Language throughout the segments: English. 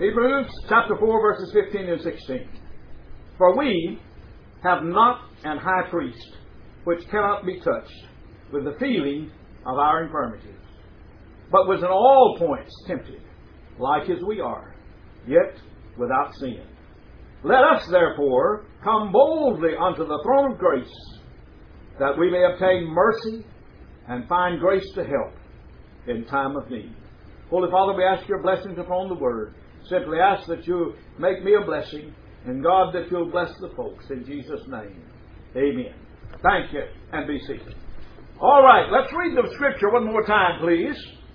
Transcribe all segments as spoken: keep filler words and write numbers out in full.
Hebrews chapter four, verses fifteen and sixteen. For we have not an high priest which cannot be touched with the feeling of our infirmities, but was in all points tempted, like as we are, yet without sin. Let us therefore come boldly unto the throne of grace, that we may obtain mercy and find grace to help in time of need. Holy Father, we ask your blessings upon the Word. Simply ask that you make me a blessing, and God, that you'll bless the folks. In Jesus' name, amen. Thank you, and be seated. All right, let's read the Scripture one more time, please.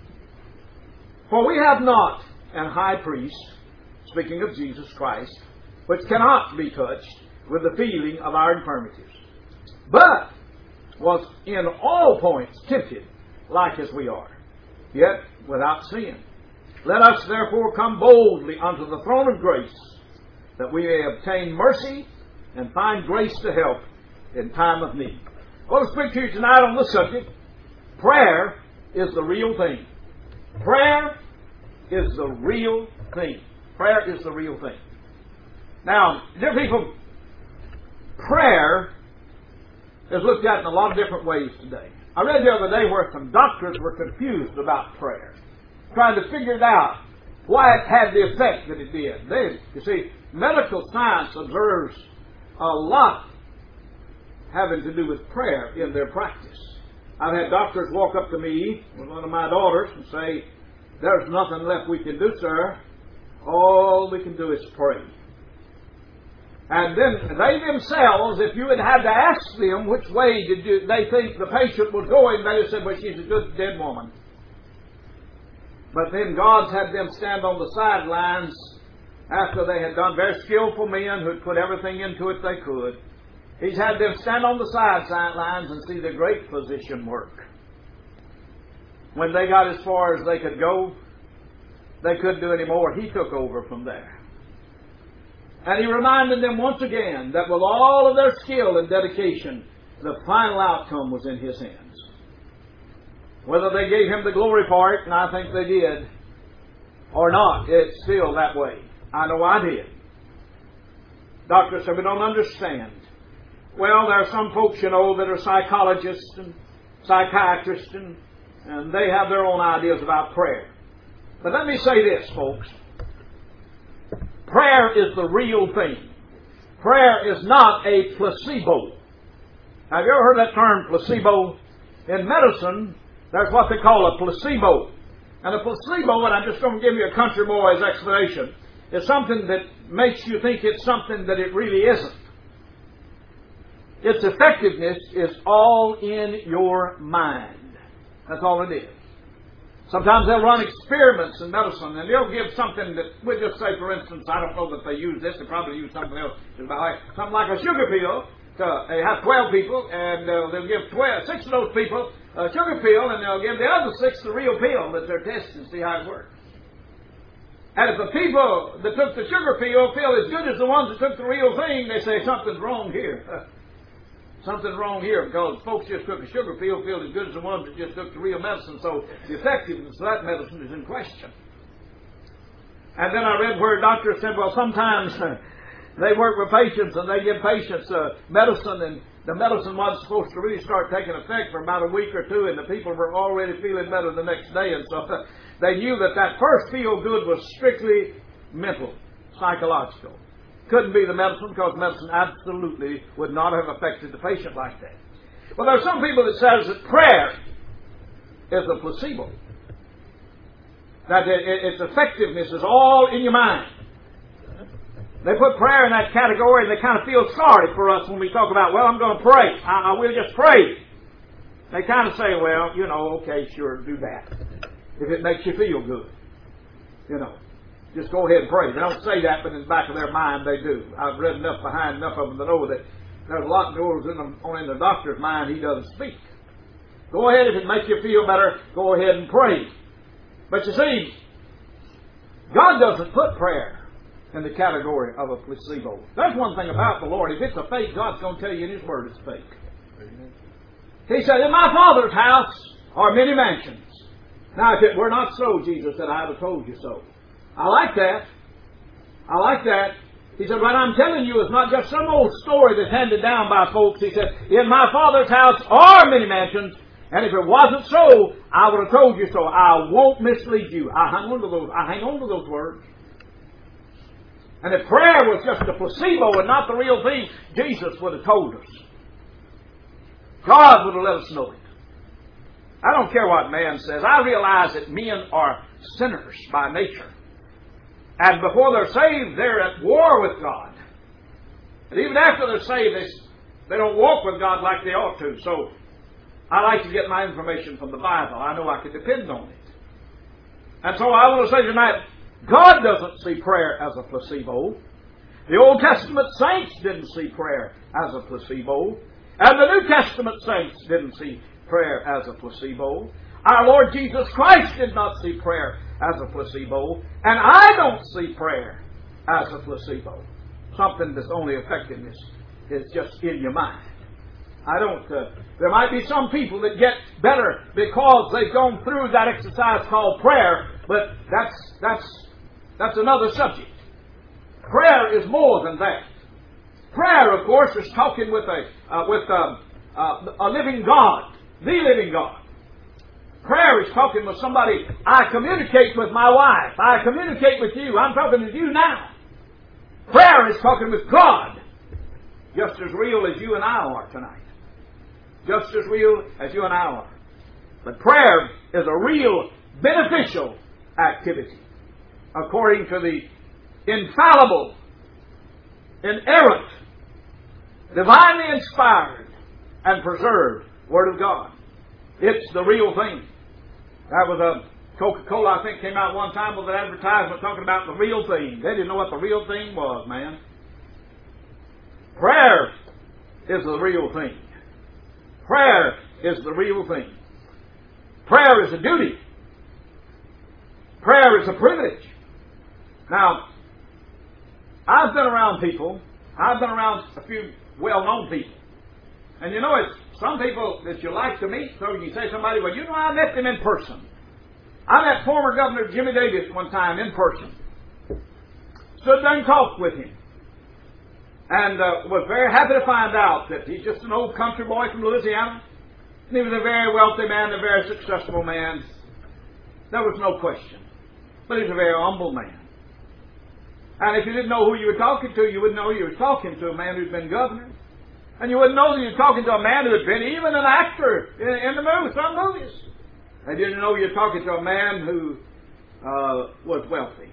For we have not an high priest, speaking of Jesus Christ, which cannot be touched with the feeling of our infirmities, but was in all points tempted, like as we are, yet without sin. Let us therefore come boldly unto the throne of grace, that we may obtain mercy and find grace to help in time of need. I want to speak to you tonight on the subject, prayer is the real thing. Prayer is the real thing. Prayer is the real thing. Now, dear people, prayer is looked at in a lot of different ways today. I read the other day where some doctors were confused about prayer, trying to figure it out, why it had the effect that it did. They, you see, medical science observes a lot having to do with prayer in their practice. I've had doctors walk up to me with one of my daughters and say, "There's nothing left we can do, sir. All we can do is pray." And then they themselves, if you had had to ask them which way did you, they think the patient was going, they would have said, "Well, she's a good dead woman." But then God's had them stand on the sidelines after they had done, very skillful men who'd put everything into it they could. He's had them stand on the sidelines and see the great physician work. When they got as far as they could go, they couldn't do any more. He took over from there. And he reminded them once again that with all of their skill and dedication, the final outcome was in his hands. Whether they gave him the glory for it, and I think they did, or not, it's still that way. I know I did. Doctors said, "We don't understand." Well, there are some folks, you know, that are psychologists and psychiatrists, and, and they have their own ideas about prayer. But let me say this, folks. Prayer is the real thing. Prayer is not a placebo. Have you ever heard that term, placebo? In medicine, there's what they call a placebo. And a placebo, and I'm just going to give you a country boy's explanation, is something that makes you think it's something that it really isn't. Its effectiveness is all in your mind. That's all it is. Sometimes they'll run experiments in medicine, and they'll give something that, we'll just say, for instance, I don't know that they use this, they probably use something else, something like a sugar pill. To, they have twelve people, and uh, they'll give twelve, six of those people a sugar pill, and they'll give the other six the real pill that they're testing to see how it works. And if the people that took the sugar pill feel as good as the ones that took the real thing, they say something's wrong here. Something's wrong here, because folks just took a sugar pill feel as good as the ones that just took the real medicine, so the effectiveness of that medicine is in question. And then I read where doctors said, well, sometimes they work with patients and they give patients uh, medicine, and the medicine wasn't supposed to really start taking effect for about a week or two, and the people were already feeling better the next day, and so they knew that that first feel good was strictly mental, psychological. Couldn't be the medicine, because medicine absolutely would not have affected the patient like that. Well, there are some people that says that prayer is a placebo. That it, it, its effectiveness is all in your mind. They put prayer in that category, and they kind of feel sorry for us when we talk about, well, I'm going to pray. I, I will just pray. They kind of say, well, you know, okay, sure, do that. If it makes you feel good. You know. Just go ahead and pray. They don't say that, but in the back of their mind they do. I've read enough behind enough of them to know that there's a lot that goes in the, in the doctor's mind he doesn't speak. Go ahead, if it makes you feel better, go ahead and pray. But you see, God doesn't put prayer in the category of a placebo. That's one thing about the Lord. If it's a fake, God's going to tell you in His Word it's fake. He said, "In my Father's house are many mansions. Now, if it were not so," Jesus said, "I would have told you so." I like that. I like that. He said, what I'm telling you is not just some old story that's handed down by folks. He said, in my Father's house are many mansions, and if it wasn't so, I would have told you so. I won't mislead you. I hang on to those, I hang on to those words. And if prayer was just a placebo and not the real thing, Jesus would have told us. God would have let us know it. I don't care what man says. I realize that men are sinners by nature. And before they're saved, they're at war with God. And even after they're saved, they, they don't walk with God like they ought to. So I like to get my information from the Bible. I know I can depend on it. And so I want to say tonight, God doesn't see prayer as a placebo. The Old Testament saints didn't see prayer as a placebo. And the New Testament saints didn't see prayer as a placebo. Our Lord Jesus Christ did not see prayer as a placebo. And I don't see prayer as a placebo. Something that's only effectiveness is just in your mind. I don't, uh, there might be some people that get better because they've gone through that exercise called prayer, but that's, that's, that's another subject. Prayer is more than that. Prayer, of course, is talking with a, uh, with a, uh, a living God, the living God. Prayer is talking with somebody. I communicate with my wife. I communicate with you. I'm talking with you now. Prayer is talking with God, just as real as you and I are tonight. Just as real as you and I are. But prayer is a real beneficial activity, according to the infallible, inerrant, divinely inspired, and preserved Word of God. It's the real thing. That was a Coca-Cola, I think, came out one time with an advertisement talking about the real thing. They didn't know what the real thing was, man. Prayer is the real thing. Prayer is the real thing. Prayer is a duty. Prayer is a privilege. Now, I've been around people. I've been around a few well-known people. And you know, it's some people that you like to meet, so you say to somebody, well, you know, I met them in person. I met former Governor Jimmy Davis one time in person. Stood there and talked with him. And uh, was very happy to find out that he's just an old country boy from Louisiana. And he was a very wealthy man, a very successful man. There was no question. But he was a very humble man. And if you didn't know who you were talking to, you wouldn't know you were talking to a man who'd been governor. And you wouldn't know that you were talking to a man who had been even an actor in, in the movie, some movies. They didn't know you were talking to a man who uh, was wealthy.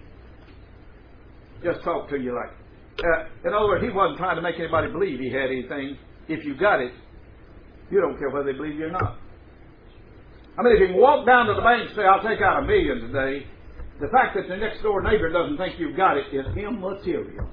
Just talk to you like Uh, in other words, he wasn't trying to make anybody believe he had anything. If you got it, you don't care whether they believe you or not. I mean, if you can walk down to the bank and say, I'll take out a million today, the fact that the next door neighbor doesn't think you've got it is immaterial.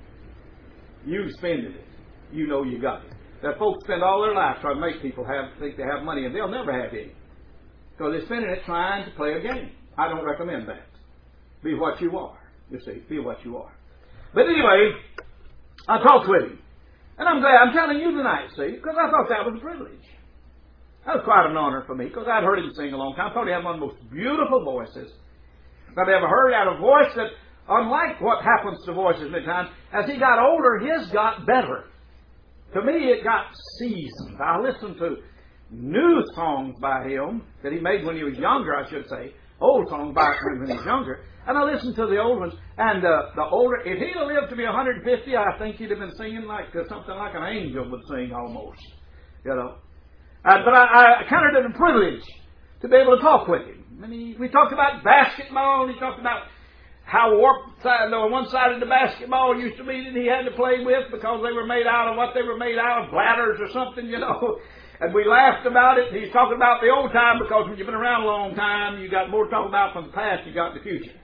You spending it. You know you got it. That folks spend all their life trying to make people have think they have money, and they'll never have any. Because they're spending it trying to play a game. I don't recommend that. Be what you are. You see, be what you are. But anyway, I talked with him. And I'm glad, I'm telling you tonight, see, because I thought that was a privilege. That was quite an honor for me, because I'd heard him sing a long time. I thought he had one of the most beautiful voices that I ever heard. He had a voice that, unlike what happens to voices many times, as he got older, his got better. To me, it got seasoned. I listened to new songs by him that he made when he was younger, I should say. Old songs by him when he was younger. And I listened to the old ones. And uh, the older, if he'd have lived to be one hundred fifty, I think he'd have been singing like uh, something like an angel would sing almost. You know. Uh, but I, I counted it a privilege to be able to talk with him. And he, we talked about basketball, and he talked about how warped side, on one side of the basketball used to be that he had to play with because they were made out of what they were made out of, bladders or something, you know. And we laughed about it. He's talking about the old time because when you've been around a long time, you got more to talk about from the past you got in the future.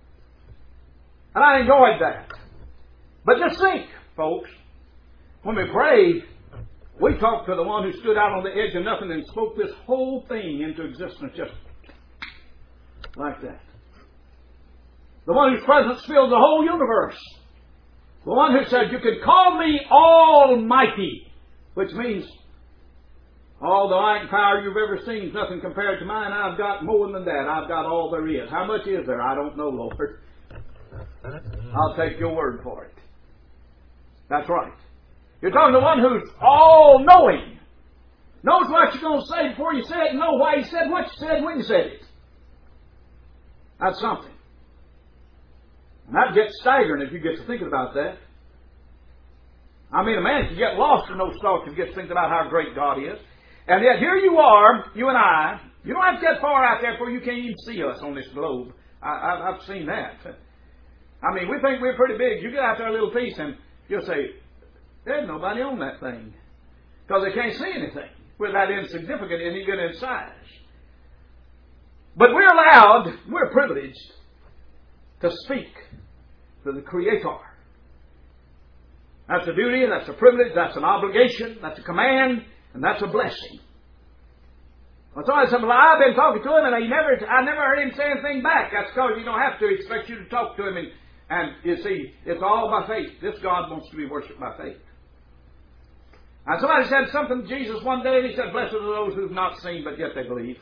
And I enjoyed that. But just think, folks, when we prayed, we talked to the one who stood out on the edge of nothing and spoke this whole thing into existence just like that. The one whose presence filled the whole universe. The one who said, you can call me Almighty, which means all the light and power you've ever seen is nothing compared to mine. I've got more than that. I've got all there is. How much is there? I don't know, Lord. I'll take your word for it. That's right. You're talking to one who's all-knowing. Knows what you're going to say before you say it, and know why you said what you said when you said it. That's something. And that gets staggering if you get to thinking about that. I mean, a man can get lost in those thoughts if he gets thinking about how great God is. And yet here you are, you and I. You don't have to get far out there before you can't even see us on this globe. I, I, I've seen that. I mean, we think we're pretty big. You get out there a little piece and you'll say, there's nobody on that thing. Because they can't see anything. We're that insignificant and even in size. But we're allowed, we're privileged to speak to the Creator. That's a duty, that's a privilege, that's an obligation, that's a command, and that's a blessing. Well, somebody said, well, I've been talking to him and I never, I never heard him say anything back. That's because you don't have to. He expects you to talk to him. And, and you see, it's all by faith. This God wants to be worshipped by faith. And somebody said something to Jesus one day, and he said, blessed are those who've not seen, but yet they believe.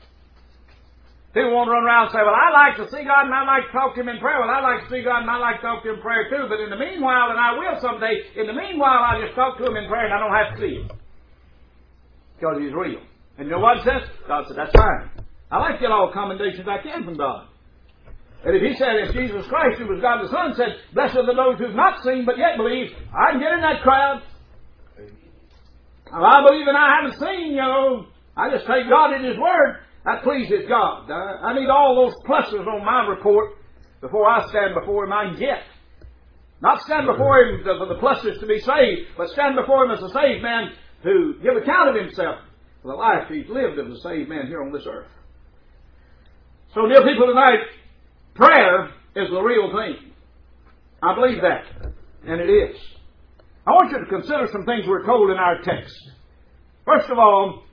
People want to run around and say, well, I like to see God, and I like to talk to Him in prayer. Well, I like to see God, and I like to talk to Him in prayer too. But in the meanwhile, and I will someday, in the meanwhile, I just talk to Him in prayer, and I don't have to see Him. Because He's real. And you know what it says? God said, that's fine. I like to get all the commendations I can from God. And if He said, if Jesus Christ, who was God the Son, said, blessed are those who've not seen, but yet believe, I can get in that crowd. Well, I believe and I haven't seen, you know. I just take God at His word. That pleases God. I need all those pluses on my report before I stand before Him. I can get. Not stand before Him for the pluses to be saved, but stand before Him as a saved man to give account of himself for the life He's lived as a saved man here on this earth. So, dear people, tonight, prayer is the real thing. I believe that. And it is. I want you to consider some things we're told in our text. First of all,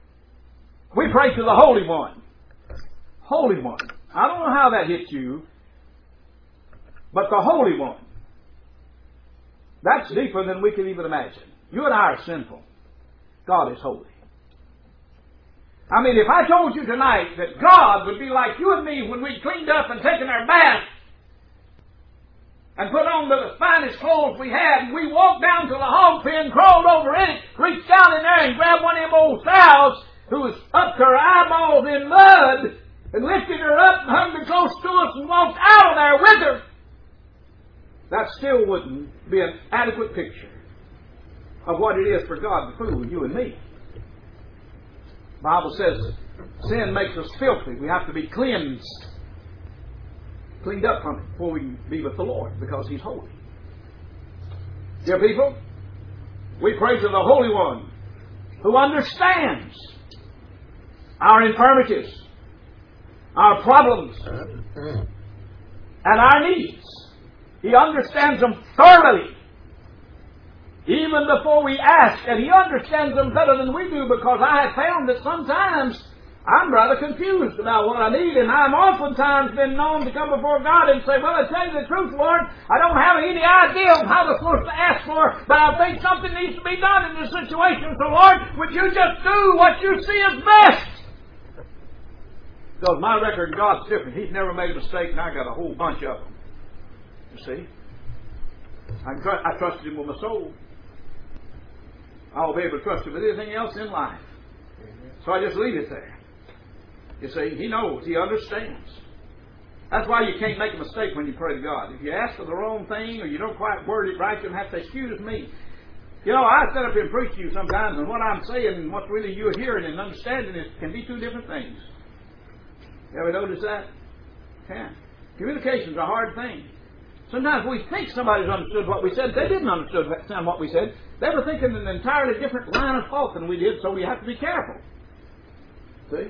we pray to the Holy One. Holy One. I don't know how that hits you, but the Holy One. That's deeper than we can even imagine. You and I are sinful. God is holy. I mean, if I told you tonight that God would be like you and me when we cleaned up and taken our bath and put on the finest clothes we had, and we walked down to the hog pen, crawled over in it, reached down in there and grabbed one of them old sows who was up to her eyeballs in mud, and lifted her up and hung her close to us and walked out of there with her, that still wouldn't be an adequate picture of what it is for God to fool you and me. The Bible says sin makes us filthy. We have to be cleansed. Cleaned up from it before we can be with the Lord, because He's holy. Dear people, we pray to the Holy One who understands our infirmities, our problems, and our needs. He understands them thoroughly, even before we ask, and He understands them better than we do, because I have found that sometimes I'm rather confused about what I need, and I'm oftentimes been known to come before God and say, well, I tell you the truth, Lord, I don't have any idea of how I'm supposed to ask for, but I think something needs to be done in this situation. So, Lord, would you just do what you see is best? Because my record in God's different. He's never made a mistake, and I got a whole bunch of them. You see? I, tr- I trusted Him with my soul. I'll be able to trust Him with anything else in life. So I just leave it there. You see, He knows. He understands. That's why you can't make a mistake when you pray to God. If you ask for the wrong thing or you don't quite word it right, you'll have to say, excuse me. You know, I sit up here and preach to you sometimes, and what I'm saying and what really you're hearing and understanding is, can be two different things. You ever notice that? Yeah. Communication's a hard thing. Sometimes we think somebody's understood what we said. They didn't understand what we said. They were thinking an entirely different line of thought than we did, so we have to be careful. See?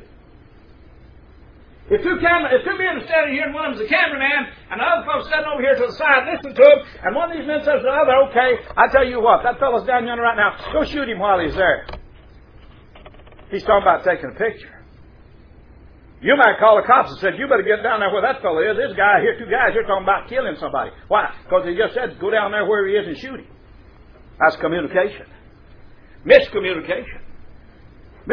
If two camera, if two men are standing here and one of them's a cameraman and the other fellow's standing over here to the side listening to him, and one of these men says to the other, okay, I tell you what, that fellow's down yonder right now, go shoot him while he's there. He's talking about taking a picture. You might call the cops and say, you better get down there where that fellow is. This guy here, two guys here talking about killing somebody. Why? Because he just said, go down there where he is and shoot him. That's communication. Miscommunication.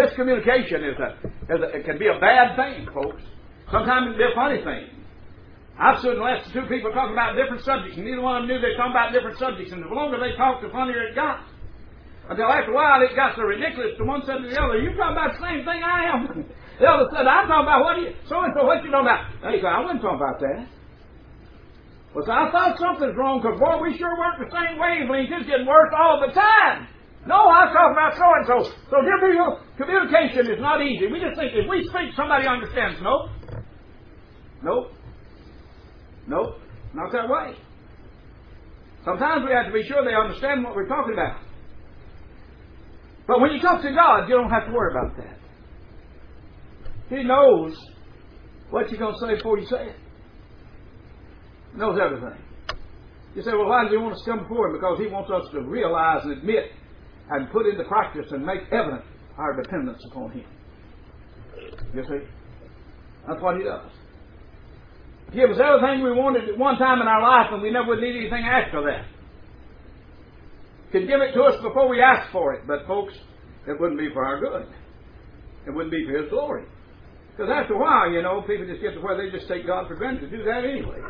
Miscommunication is a, is a, it can be a bad thing, folks. Sometimes it can be a funny thing. I've stood and listened to two people talking about different subjects, and neither one of them knew they were talking about different subjects, and the longer they talked, the funnier it got. Until after a while, it got so ridiculous to one said to the other, you talking about the same thing I am. The other said, I'm talking about what you, so-and-so, what you know about? And he said, I wasn't talking about that. Well, so I thought something's wrong, because, boy, we sure weren't the same wavelength. It's getting worse all the time. No, I was talking about so-and-so. So, dear people, communication is not easy. We just think if we speak, somebody understands. Nope. Nope. Nope. Not that way. Sometimes we have to be sure they understand what we're talking about. But when you talk to God, you don't have to worry about that. He knows what you're going to say before you say it. He knows everything. You say, well, why does He want us to come before Him? Because He wants us to realize and admit and put into practice and make evident our dependence upon Him. You see? That's what He does. He gives us everything we wanted at one time in our life, and we never would need anything after that. He could give it to us before we asked for it, but folks, it wouldn't be for our good. It wouldn't be for His glory. Because after a while, you know, people just get to where they just take God for granted to do that anyway.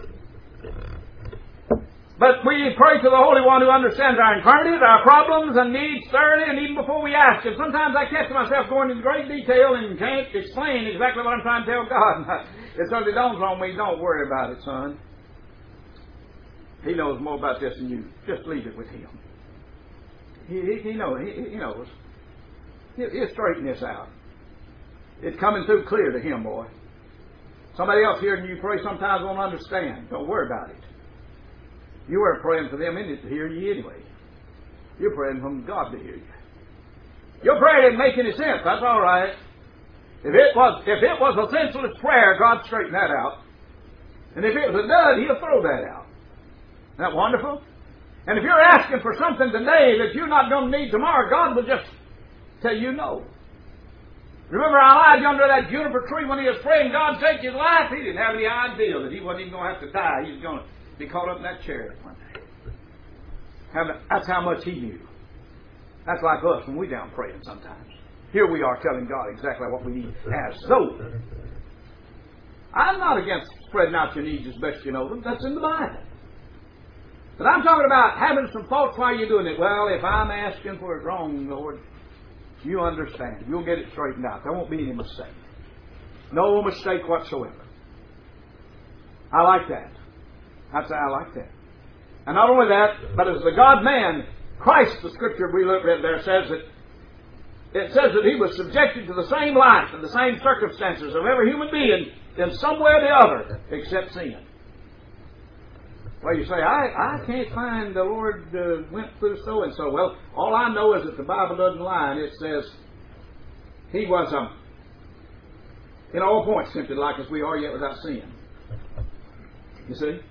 But we pray to the Holy One who understands our infirmities, our problems and needs thoroughly, and even before we ask. And sometimes I catch myself going into great detail and can't explain exactly what I'm trying to tell God. It suddenly dawns on me, don't worry about it, son. He knows more about this than you. Just leave it with Him. He, he, he knows. He, he knows. He'll, he'll straighten this out. It's coming through clear to Him, boy. Somebody else hearing you pray sometimes won't understand. Don't worry about it. You weren't praying for them in it to hear you anyway. You're praying for God to hear you. Your prayer didn't make any sense. That's all right. If it was, if it was a senseless prayer, God straighten that out. And if it was a dud, He'll throw that out. Isn't that wonderful? And if you're asking for something today that you're not going to need tomorrow, God will just tell you no. Remember Elijah under that juniper tree when he was praying, God take his life? He didn't have any idea that he wasn't even going to have to die. He was going to be caught up in that chariot one day. That's how much he knew. That's like us when we're down praying sometimes. Here we are telling God exactly what we need as though. I'm not against spreading out your needs as best you know them. That's in the Bible. But I'm talking about having some thoughts while you're doing it. Well, if I'm asking for it wrong, Lord, you understand. You'll get it straightened out. There won't be any mistake. No mistake whatsoever. I like that. That's I like that. And not only that, but as the God-man, Christ, the Scripture we looked at there says that it says that He was subjected to the same life and the same circumstances of every human being in some way or the other, except sin. Well, you say, I, I can't find the Lord uh, went through so-and-so. Well, all I know is that the Bible doesn't lie, and it says He was, um, in all points, tempted like as we are, yet without sin. You see?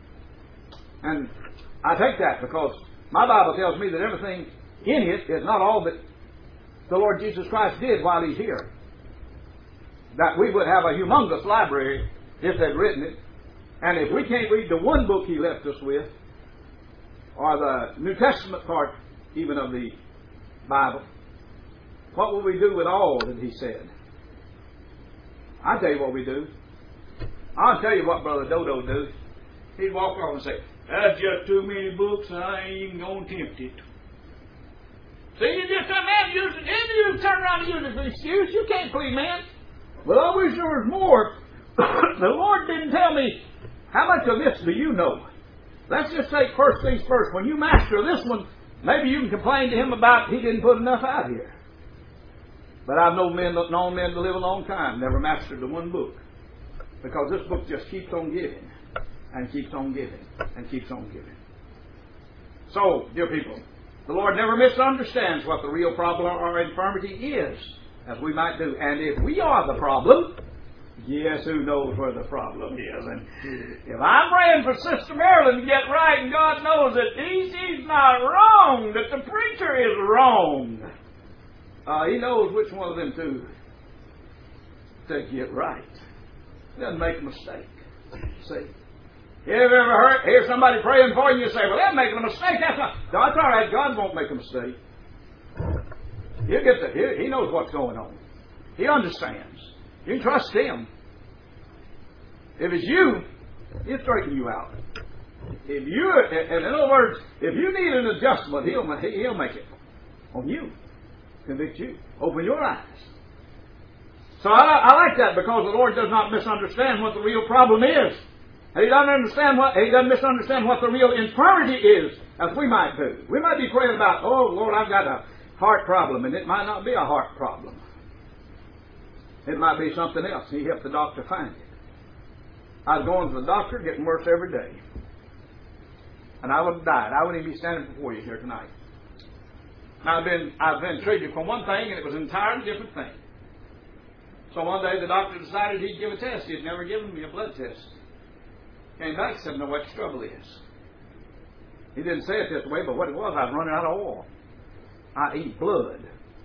And I take that because my Bible tells me that everything in it is not all that the Lord Jesus Christ did while He's here. That we would have a humongous library if they'd written it. And if we can't read the one book He left us with, or the New Testament part even of the Bible, what will we do with all that He said? I'll tell you what we do. I'll tell you what Brother Dodo do. He'd walk off and say, that's just too many books, and I ain't even going to tempt it. See, you just come out and use it, and you turn around and use it for an excuse. You can't please man. Well, I wish there was more. The Lord didn't tell me. How much of this do you know? Let's just take first things first. When you master this one, maybe you can complain to Him about He didn't put enough out here. But I've known men, known men to live a long time, never mastered the one book. Because this book just keeps on giving, and keeps on giving, and keeps on giving. So, dear people, the Lord never misunderstands what the real problem or infirmity is, as we might do. And if we are the problem, yes, who knows where the problem is? And if I'm praying for Sister Marilyn to get right, and God knows that he, she's not wrong, that the preacher is wrong, uh, He knows which one of them two to get right. He doesn't make a mistake. See? You ever heard, hear somebody praying for you, and you say, well, they're making a mistake. That's not. No, that's all right. God won't make a mistake. He'll get the, he, he knows what's going on. He understands. You can trust Him. If it's you, He'll straighten you out. If you, in other words, if you need an adjustment, He'll, he'll make it on you. Convict you. Open your eyes. So I, I like that because the Lord does not misunderstand what the real problem is. And He doesn't understand what He doesn't misunderstand what the real infirmity is, as we might do. We might be praying about, oh Lord, I've got a heart problem, and it might not be a heart problem. It might be something else. He helped the doctor find it. I was going to the doctor, getting worse every day. And I would have died. I wouldn't even be standing before you here tonight. Now, I've been, I've been treated for one thing, and it was an entirely different thing. So one day the doctor decided he'd give a test. He'd never given me a blood test. Came back and said, know what your trouble is. He didn't say it this way, but what it was, I was running out of oil. I eat blood.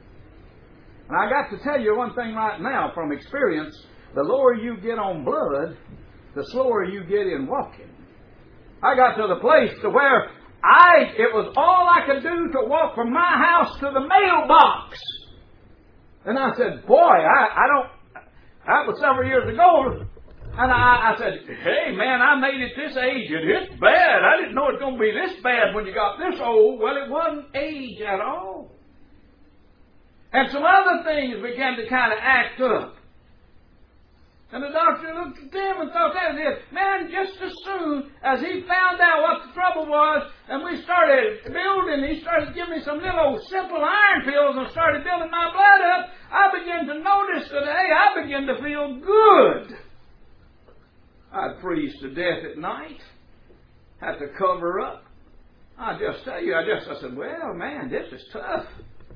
And I got to tell you one thing right now from experience. The lower you get on blood, the slower you get in walking. I got to the place to where I, it was all I could do to walk from my house to the mailbox. And I said, boy, I, I don't, that was several years ago. And I, I said, hey man, I made it this age and it's bad. I didn't know it was going to be this bad when you got this old. Well, it wasn't age at all. And some other things began to kind of act up. And the doctor looked at them and thought that was it. Man, just as soon as he found out what the trouble was, and we started building, he started giving me some little simple iron pills and started building my blood up, I began to notice that, hey, I began to feel good. I'd freeze to death at night. Had to cover up. I just tell you, I just, I said, well, man, this is tough.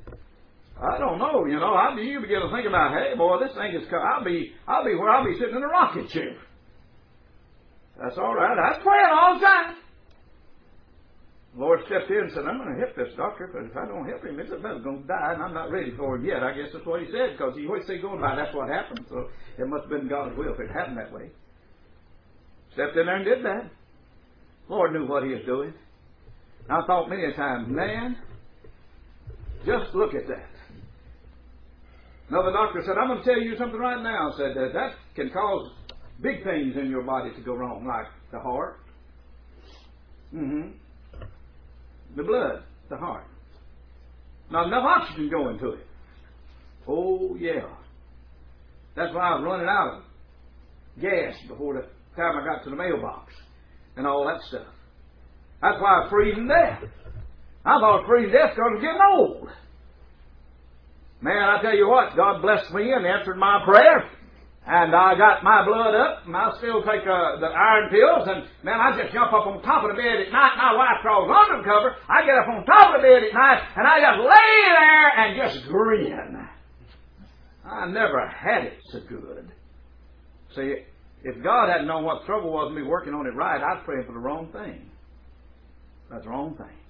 I don't know, you know. I you begin to think about, hey, boy, this thing is. I'll be, I'll be where I'll be sitting in a rocket chair. That's all right. I was praying all the time. The Lord stepped in and said, I'm going to help this doctor, but if I don't help him, this man's going to die, and I'm not ready for him yet. I guess that's what he said, because he always say going by, that's what happened. So it must have been God's will if it happened that way. Stepped in there and did that. The Lord knew what He was doing. I thought many a time, man, just look at that. Another doctor said, I'm going to tell you something right now. Said that that can cause big things in your body to go wrong, like the heart. Mm-hmm. The blood, the heart. Not enough oxygen going to it. Oh, yeah. That's why I was running out of gas before the time I got to the mailbox and all that stuff. That's why I was freezing to death. I thought I was freezing to death because I was getting old. Man, I tell you what, God blessed me and answered my prayer. And I got my blood up, and I still take uh, the iron pills, and man, I just jump up on top of the bed at night. My wife crawls under the cover. I get up on top of the bed at night, and I just lay there and just grin. I never had it so good. See, if God hadn't known what the trouble was with me working on it right, I was praying for the wrong thing. That's the wrong thing.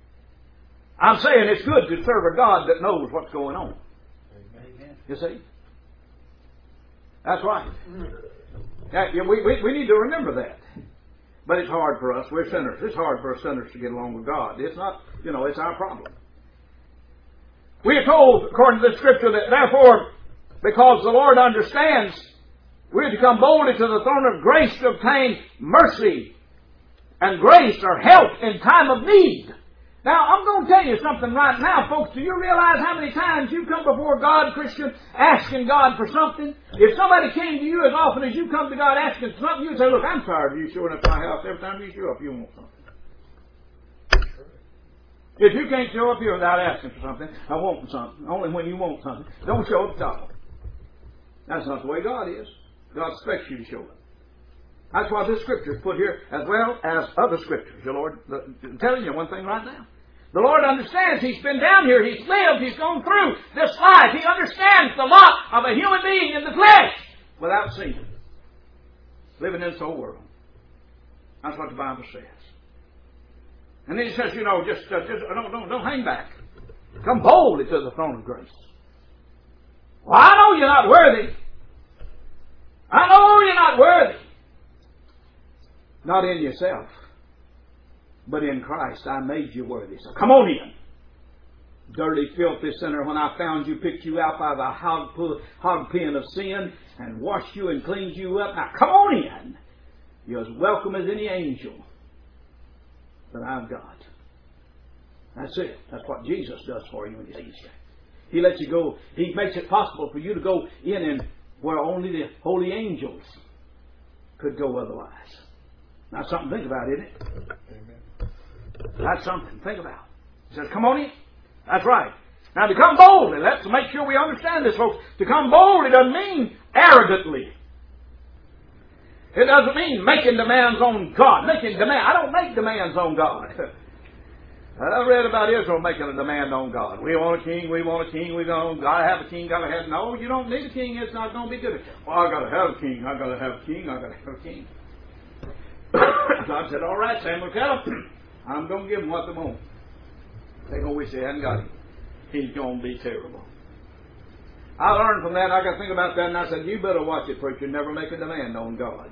I'm saying it's good to serve a God that knows what's going on. Amen. You see? That's right. Yeah, we, we, we need to remember that. But it's hard for us. We're sinners. It's hard for us sinners to get along with God. It's not, you know, it's our problem. We are told, according to the Scripture, that therefore, because the Lord understands, we are to come boldly to the throne of grace to obtain mercy and grace or help in time of need. Now, I'm going to tell you something right now, folks. Do you realize how many times you come before God, Christian, asking God for something? If somebody came to you as often as you come to God asking for something, you say, look, I'm tired of you showing up at my house. Every time you show up, you want something. If you can't show up here without asking for something, I want something. Only when you want something. Don't show up at all. That's not the way God is. God expects you to show up. That's why this Scripture is put here as well as other Scriptures. Your Lord, I'm telling you one thing right now. The Lord understands. He's been down here. He's lived. He's gone through this life. He understands the lot of a human being in the flesh without sin. Living in this whole world. That's what the Bible says. And then He says, you know, just, uh, just don't, don't, don't hang back. Come boldly to the throne of grace. Well, I know you're not worthy. I know you're not worthy. Not in yourself, but in Christ I made you worthy. So come on in. Dirty, filthy sinner, when I found you, picked you out by the hog, hog pen of sin and washed you and cleaned you up. Now come on in. You're as welcome as any angel that I've got. That's it. That's what Jesus does for you when He saves you. He lets you go. He makes it possible for you to go in and where only the holy angels could go otherwise. That's something to think about, isn't it? Amen. That's something to think about. He says, come on in. That's right. Now to come boldly, let's make sure we understand this, folks. To come boldly doesn't mean arrogantly. It doesn't mean making demands on God. Making demand. I don't make demands on God. I read about Israel making a demand on God. We want a king, we want a king, we don't, gotta have a king, gotta have, no, you don't need a king, it's not going to be good. Well, I gotta have a king, I gotta have a king, I gotta have a king. God said, all right, Samuel, tell them, I'm going to give them what they want. They're going to wish they hadn't got him. He's going to be terrible. I learned from that, I got to think about that, and I said, you better watch it, preacher, never make a demand on God.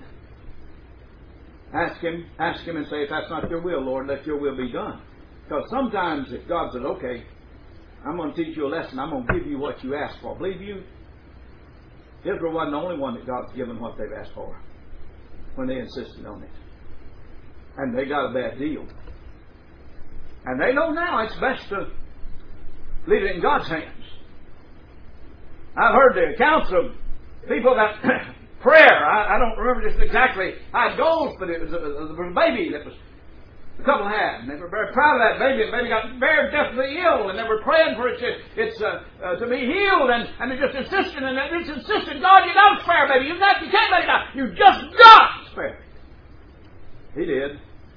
Ask Him, ask Him and say, if that's not your will, Lord, let your will be done. Because sometimes if God says, okay, I'm going to teach you a lesson, I'm going to give you what you asked for. Believe you, Israel wasn't the only one that God's given what they've asked for when they insisted on it. And they got a bad deal. And they know now it's best to leave it in God's hands. I've heard the accounts of people that prayer, I, I don't remember just exactly how it goes, but it was a, it was a baby that was the couple had, and they were very proud of that baby. The baby got very deathly ill, and they were praying for it to, it's, uh, uh, to be healed, and, and they just insisted, and they just insisted, God, you got to spare baby. You, got, you can't let it die. You just got to spare it. He did.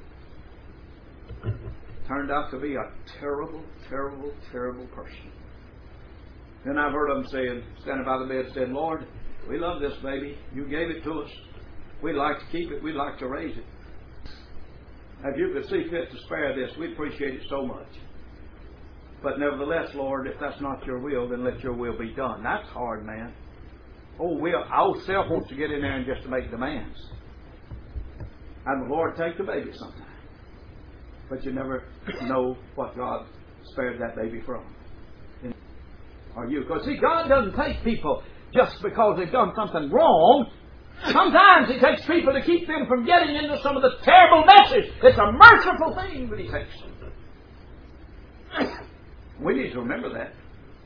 Turned out to be a terrible, terrible, terrible person. Then I've heard them saying, standing by the bed, said, Lord, we love this baby. You gave it to us. We'd like to keep it. We'd like to raise it. If you could see fit to spare this, we'd appreciate it so much. But nevertheless, Lord, if that's not your will, then let your will be done. That's hard, man. Oh, will, our self wants to get in there and just to make demands. And the Lord take the baby sometime. But you never know what God spared that baby from. Or you. Because see, God doesn't take people just because they've done something wrong. Sometimes He takes people to keep them from getting into some of the terrible messes. It's a merciful thing that He takes them. We need to remember that.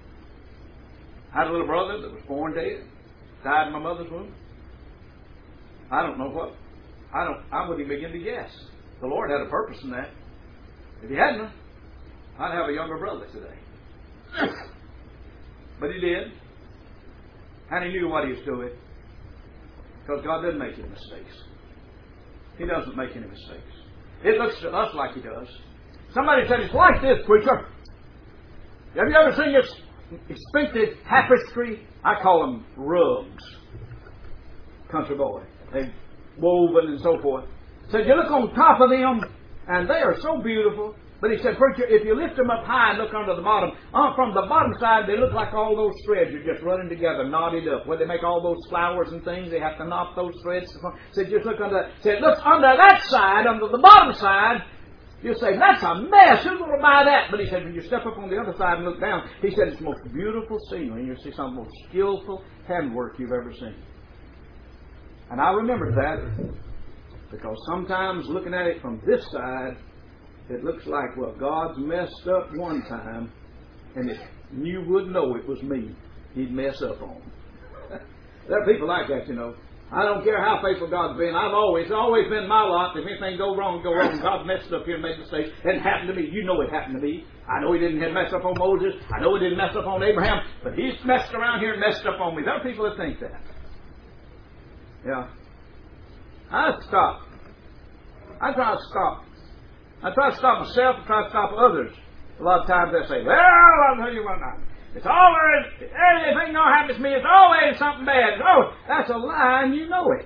I had a little brother that was born dead. Died in my mother's womb. I don't know what. I don't. I wouldn't even begin to guess. The Lord had a purpose in that. If He hadn't, I'd have a younger brother today. But He did. And He knew what He was doing. Because God doesn't make any mistakes. He doesn't make any mistakes. It looks to us like He does. Somebody said, it's like this, preacher. Have you ever seen this expensive tapestry? I call them rugs. Country boy. They've woven and so forth. Said, you look on top of them, and they are so beautiful. But he said, preacher, if you lift them up high and look under the bottom, uh, from the bottom side, they look like all those threads are just running together, knotted up. Where they make all those flowers and things, they have to knot those threads. Said, just look under. Said, look under that side, under the bottom side. You say, that's a mess. Who's going to buy that? But he said, when you step up on the other side and look down, he said, it's the most beautiful scenery. You see some of the most skillful handwork you've ever seen. And I remembered that because sometimes looking at it from this side, it looks like, well, God's messed up one time, and if you would know it was me, He'd mess up on. There are people like that, you know. I don't care how faithful God's been. I've always, always been my lot. If anything go wrong, go wrong. God messed up here and made mistakes. It happened to me. You know it happened to me. I know He didn't mess up on Moses. I know He didn't mess up on Abraham. But He's messed around here and messed up on me. There are people that think that. Yeah. I stop. I try to stop. I try to stop myself and try to stop others. A lot of times they say, well, I'll tell you what now. It's always, anything that happens to me, it's always something bad. Oh, that's a lie and you know it.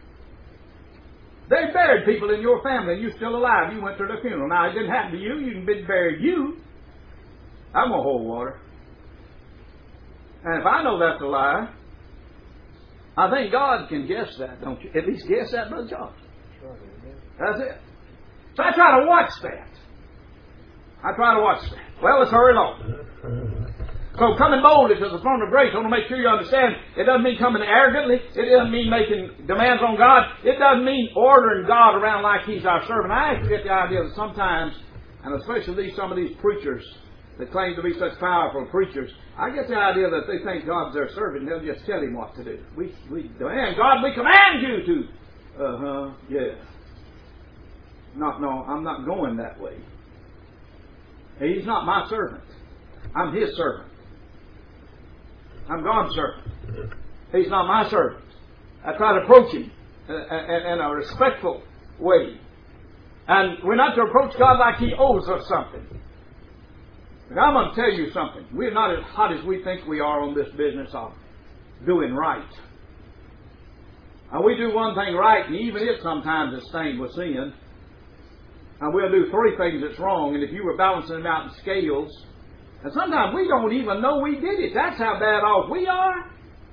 They buried people in your family and you're still alive. You went to the funeral. Now, it didn't happen to you. You didn't bury you. I'm going to hold water. And if I know that's a lie, I think God can guess that, don't you? At least guess that, Brother John. That's it. So I try to watch that. I try to watch that. Well, let's hurry along. So coming boldly to the throne of grace, I want to make sure you understand, it doesn't mean coming arrogantly. It doesn't mean making demands on God. It doesn't mean ordering God around like He's our servant. I actually get the idea that sometimes, and especially these, some of these preachers that claim to be such powerful preachers, I get the idea that they think God's their servant and they'll just tell Him what to do. We, we demand, God, we command you to. Uh-huh, yeah. Not, no, I'm not going that way. He's not my servant. I'm His servant. I'm God's servant. He's not my servant. I try to approach Him in a respectful way. And we're not to approach God like He owes us something. But I'm going to tell you something. We're not as hot as we think we are on this business of doing right. And we do one thing right, and even it sometimes is stained with sin. And we'll do three things that's wrong, and if you were balancing them out in scales, and sometimes we don't even know we did it. That's how bad off we are.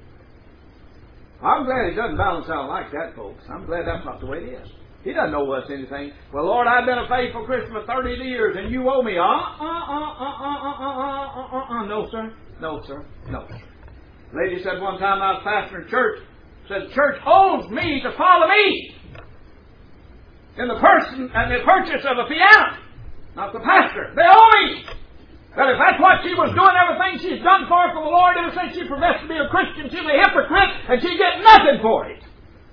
I'm glad He doesn't balance out like that, folks. I'm glad that's not the way it is. He doesn't owe us anything. Well, Lord, I've been a faithful Christian for thirty years, and you owe me. Uh, uh, uh, uh, uh, uh, uh, uh, uh, uh. No, sir. No, sir. No. Lady said one time I was pastoring a church, said, the church owes me to follow me in the person and the purchase of a piano, not the pastor. They owe me. But if that's what she was doing, everything she's done for for the Lord ever since she professed to be a Christian, she's a hypocrite, and she get nothing for it.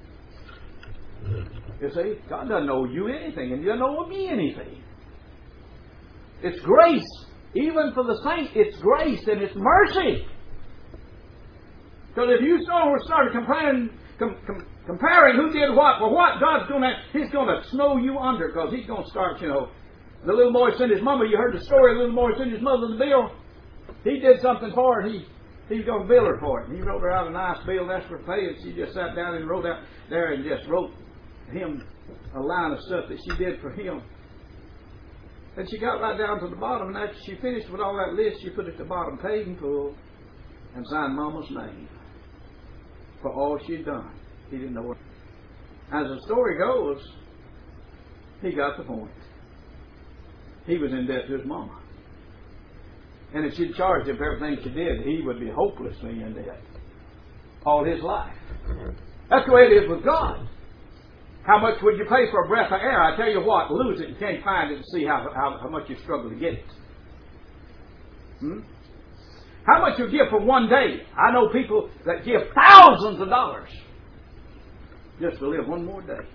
You see, God doesn't owe you anything, and you don't owe me anything. It's grace. Even for the saints, it's grace and it's mercy. Because if you started comparing, com, com, comparing who did what for what, God's going to, He's going to snow you under, because He's going to start, you know. The little boy sent his mama, you heard the story, the little boy sent his mother the bill. He did something for her, he, he's going to bill her for it. And he wrote her out a nice bill and asked for pay, and she just sat down and wrote out there and just wrote him a line of stuff that she did for him. And she got right down to the bottom, and after she finished with all that list, she put at the bottom, paid in full, and signed Mama's name for all she'd done. He didn't know it. As the story goes, he got the point. He was in debt to his mama. And if she'd charged him for everything she did, he would be hopelessly in debt all his life. That's the way it is with God. How much would you pay for a breath of air? I tell you what, lose it and can't find it and see how, how, how much you struggle to get it. Hmm? How much you give for one day? I know people that give thousands of dollars just to live one more day.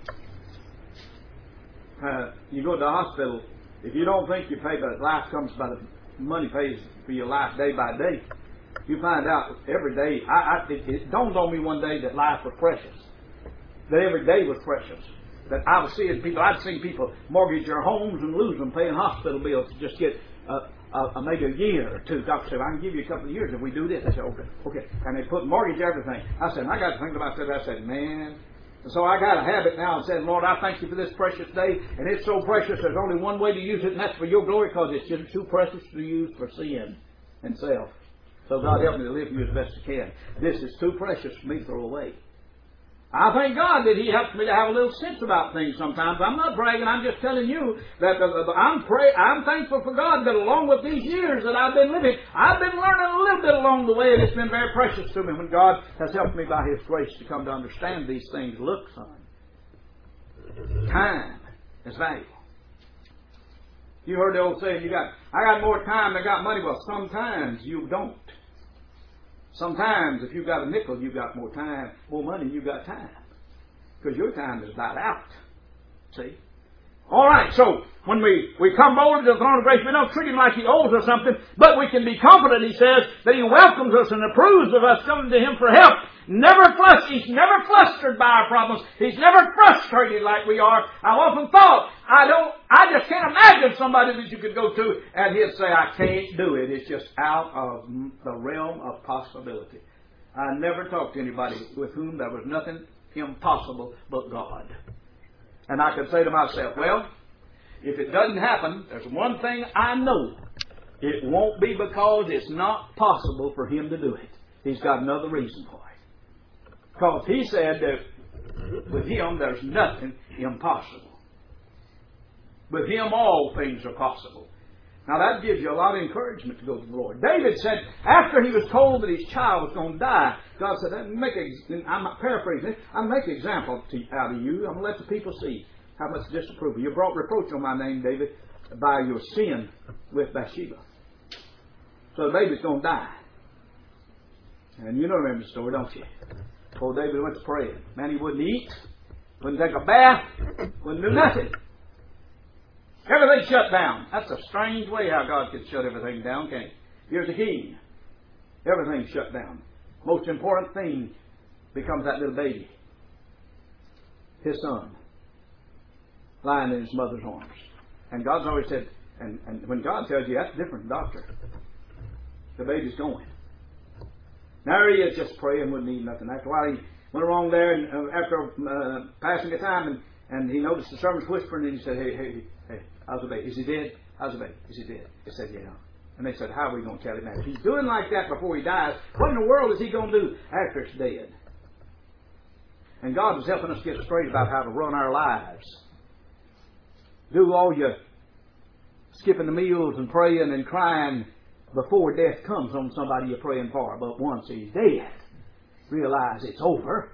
Uh, you go to the hospital, if you don't think you pay, but life comes by the money pays for your life day by day, you find out every day. I, I, it, it dawned on me one day that life was precious. That every day was precious. That I was seeing people, I'd seen people mortgage their homes and lose them paying hospital bills to just get uh, uh, maybe a year or two. Doctor said, I can give you a couple of years if we do this. I said, okay, okay. And they put mortgage everything. I said, and I got to think about that. I said, man. And so I got a habit now of saying, Lord, I thank you for this precious day. And it's so precious, there's only one way to use it, and that's for your glory, because it's just too precious to use for sin and self. So God help me to live for you as best I can. This is too precious for me to throw away. I thank God that He helps me to have a little sense about things sometimes. I'm not bragging. I'm just telling you that the, the, I'm pray, I'm thankful for God that along with these years that I've been living, I've been learning a little bit along the way, and it's been very precious to me when God has helped me by His grace to come to understand these things. Look, son, time is valuable. You heard the old saying, you got, I got more time than I got money. Well, sometimes you don't. Sometimes if you've got a nickel, you've got more time, more money, you've got time. Because your time is about out. See? All right, so when we, we come boldly to the throne of grace, we don't treat Him like He owes us something, but we can be confident, He says, that He welcomes us and approves of us coming to Him for help. Never flust, He's never flustered by our problems. He's never frustrated like we are. I've often thought, I don't, I just can't imagine somebody that you could go to and He'd say, I can't do it. It's just out of the realm of possibility. I never talked to anybody with whom there was nothing impossible but God. And I could say to myself, well, if it doesn't happen, there's one thing I know. It won't be because it's not possible for Him to do it. He's got another reason for it. Because He said that with Him there's nothing impossible. With Him all things are possible. Now that gives you a lot of encouragement to go to the Lord. David said, after he was told that his child was going to die, God said, make a, I'm paraphrasing it, I'll make an example to, out of you. I'm going to let the people see how much disapproval. You brought reproach on my name, David, by your sin with Bathsheba. So the baby's going to die. And you know remember the story, don't you? Old David went to pray. Man, he wouldn't eat, wouldn't take a bath, wouldn't do nothing. Everything shut down. That's a strange way how God could shut everything down, can't he? Here's the king. Everything's shut down. Most important thing becomes that little baby. His son. Lying in his mother's arms. And God's always said, and, and when God tells you, that's different doctor. The baby's going. Now he is just praying, wouldn't eat nothing. After a while he went along there, and uh, after uh, passing the time, and, and he noticed the servants whispering, and he said, hey, hey, hey, how's the baby? Is he dead? How's the baby? Is he dead? They said, yeah. And they said, how are we going to tell him that? If he's doing like that before he dies, what in the world is he going to do after it's dead? And God was helping us get straight about how to run our lives. Do all your skipping the meals and praying and crying before death comes on somebody you're praying for. But once he's dead, realize it's over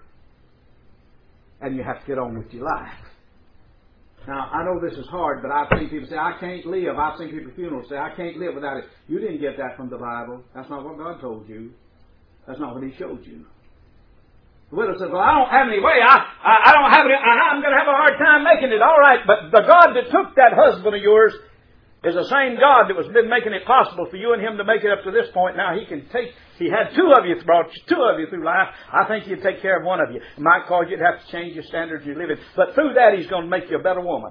and you have to get on with your life. Now, I know this is hard, but I've seen people say, I can't live. I've seen people at funerals say, I can't live without it. You didn't get that from the Bible. That's not what God told you. That's not what He showed you. The widow says, well, I don't have any way. I, I, I don't have it. I'm going to have a hard time making it. All right, but the God that took that husband of yours is the same God that was been making it possible for you and him to make it up to this point. Now He can take, He had two of you, brought two of you through life. I think He'd take care of one of you. It might cause you to have to change your standards you live in. But through that He's going to make you a better woman.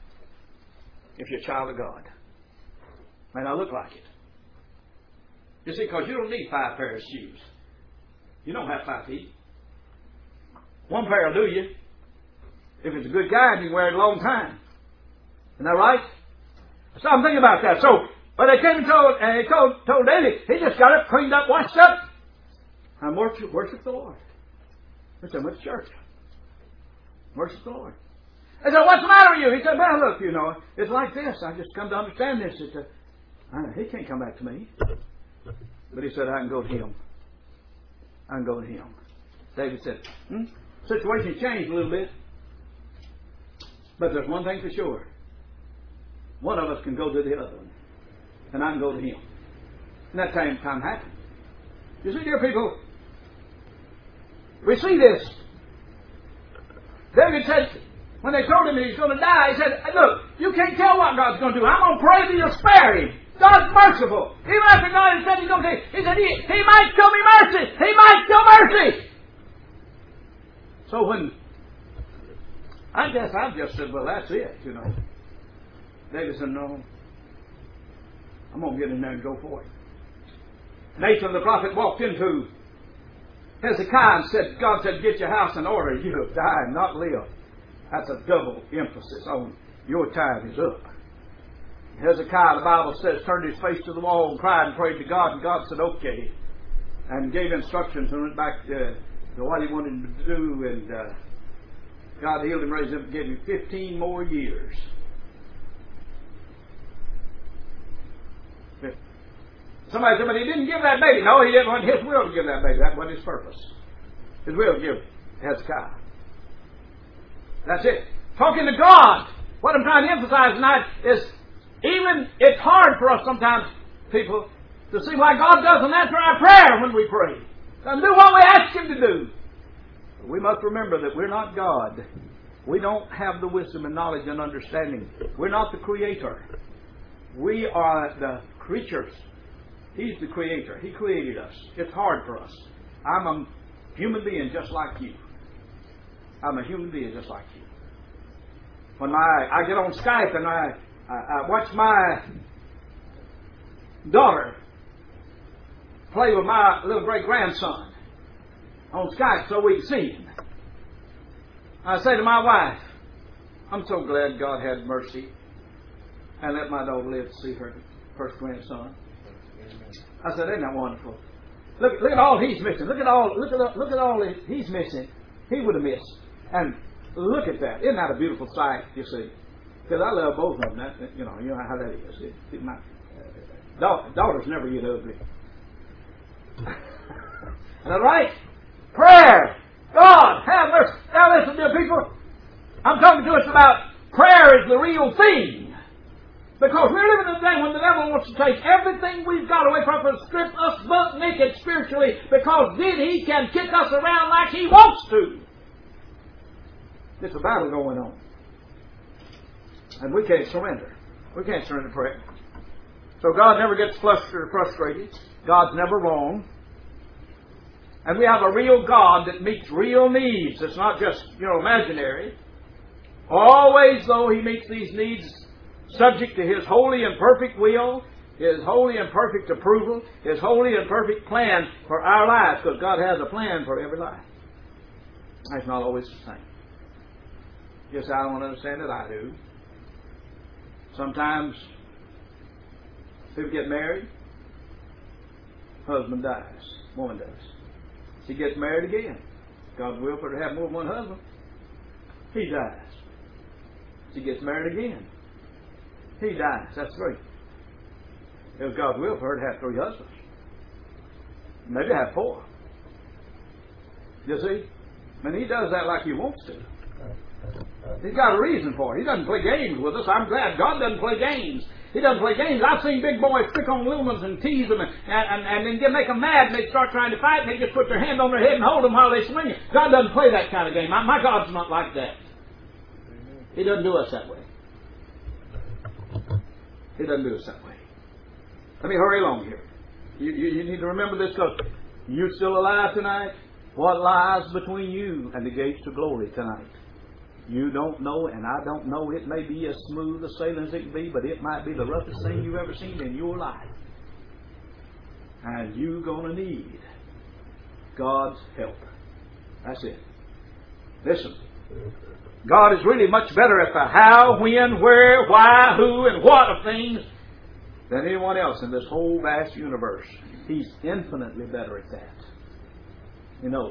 If you're a child of God. May not look like it. You see, because you don't need five pairs of shoes. You don't have five feet. One pair will do you. If it's a good guy and you can wear it a long time. Isn't that right? So I'm thinking about that. So, when they came and told, and he told, told David, he just got up, cleaned up, washed up, and worship, worship the Lord. He said, went to church. Worship the Lord. They said, what's the matter with you? He said, well, look, you know, it's like this. I just come to understand this. It's a, I, he can't come back to me. But he said, I can go to him. I can go to him. David said, hmm? Situation's changed a little bit. But there's one thing for sure. One of us can go to the other one. And I can go to him. And that time, time happened. You see, dear people, we see this. David said, when they told him that he's going to die, he said, look, you can't tell what God's going to do. I'm going to pray that you'll spare him. God's merciful. Even after God had said he's going to do, he said, he, he might show me mercy. He might show mercy. So when, I guess I just said, well, that's it, you know. David said, no, I'm going to get in there and go for it. Nathan the prophet walked into Hezekiah and said, God said, get your house in order. You have died, not live. That's a double emphasis on your time is up. Hezekiah, the Bible says, turned his face to the wall and cried and prayed to God. And God said, okay. And gave instructions and went back to, to what he wanted him to do. And uh, God healed him, raised him, and gave him fifteen more years. Somebody said, but he didn't give that baby. No, he didn't want his will to give that baby. That wasn't his purpose. His will to give Hezekiah. That's it. Talking to God. What I'm trying to emphasize tonight is even it's hard for us sometimes, people, to see why God doesn't answer our prayer when we pray. Doesn't do what we ask Him to do. But we must remember that we're not God. We don't have the wisdom and knowledge and understanding. We're not the Creator. We are the creatures. He's the Creator. He created us. It's hard for us. I'm a human being just like you. I'm a human being just like you. When my, I get on Skype and I, I, I watch my daughter play with my little great-grandson on Skype so we can see him. I say to my wife, I'm so glad God had mercy and let my daughter live to see her first grandson. I said, isn't that wonderful? Look, look at all he's missing. Look at all, look at, look at all he's missing. He would have missed. And look at that. Isn't that a beautiful sight, you see? Because I love both of them. That, you know, you know how that is. It, it, my Da- daughters never get ugly. All right? Prayer. God, have mercy. Now listen, dear people. I'm talking to us about prayer is the real thing. Because we're living in a day when the devil wants to take everything we've got away from us and strip us butt naked spiritually, because then he can kick us around like he wants to. There's a battle going on. And we can't surrender. We can't surrender prayer. So God never gets flustered or frustrated. God's never wrong. And we have a real God that meets real needs. It's not just, you know, imaginary. Always, though, He meets these needs subject to His holy and perfect will, His holy and perfect approval, His holy and perfect plan for our lives, because God has a plan for every life. That's not always the same. Yes, I don't understand it. I do. Sometimes people get married, husband dies, woman does. She gets married again. God's will for her to have more than one husband. He dies. She gets married again. He dies. That's three. It was God's will for her to have three husbands. Maybe have four. You see? I mean, He does that like He wants to. He's got a reason for it. He doesn't play games with us. I'm glad God doesn't play games. He doesn't play games. I've seen big boys pick on little ones and tease them and, and, and then get, make them mad, and they start trying to fight, and they just put their hand on their head and hold them while they swing it. God doesn't play that kind of game. My, my God's not like that. He doesn't do us that way. He doesn't do us that way. Let me hurry along here. You, you, you need to remember this, because you're still alive tonight. What lies between you and the gates of glory tonight? You don't know, and I don't know. It may be as smooth a sailing as it can be, but it might be the roughest thing you've ever seen in your life. And you're going to need God's help. That's it. Listen. God is really much better at the how, when, where, why, who, and what of things than anyone else in this whole vast universe. He's infinitely better at that. He knows.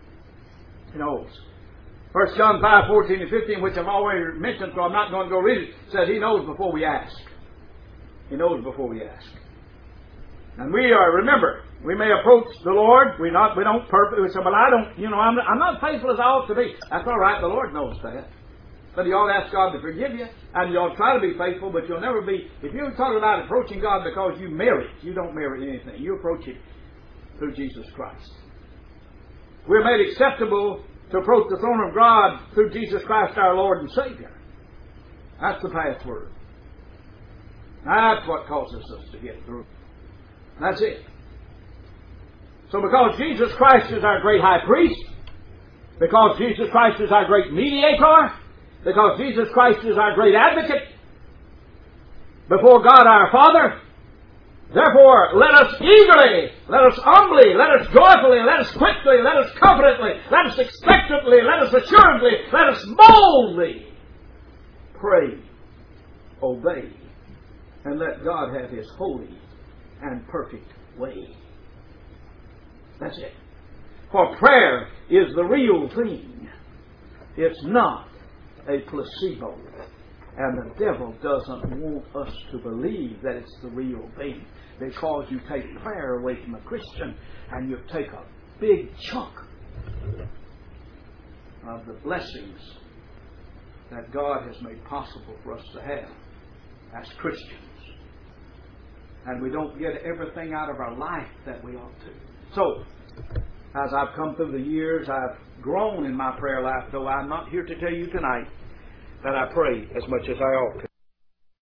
He knows. First John five, fourteen and fifteen, which I've already mentioned, so I'm not going to go read it, says He knows before we ask. He knows before we ask. And we are, remember, we may approach the Lord. We not, we don't purpose. We say, well, I don't, you know, I'm, I'm not faithful as I ought to be. That's all right. The Lord knows that. But you ought to ask God to forgive you, and you ought to try to be faithful, but you'll never be. If you're talking about approaching God because you merit, you don't merit anything. You approach it through Jesus Christ. We're made acceptable to approach the throne of God through Jesus Christ our Lord and Savior. That's the password. That's what causes us to get through. That's it. So because Jesus Christ is our great high priest, because Jesus Christ is our great mediator, because Jesus Christ is our great advocate before God our Father, therefore, let us eagerly, let us humbly, let us joyfully, let us quickly, let us confidently, let us expectantly, let us assuredly, let us boldly pray, obey, and let God have His holy and perfect way. That's it. For prayer is the real thing. It's not a placebo. And the devil doesn't want us to believe that it's the real thing, because you take prayer away from a Christian and you take a big chunk of the blessings that God has made possible for us to have as Christians. And we don't get everything out of our life that we ought to. So, as I've come through the years, I've grown in my prayer life, though I'm not here to tell you tonight that I pray as much as I ought to.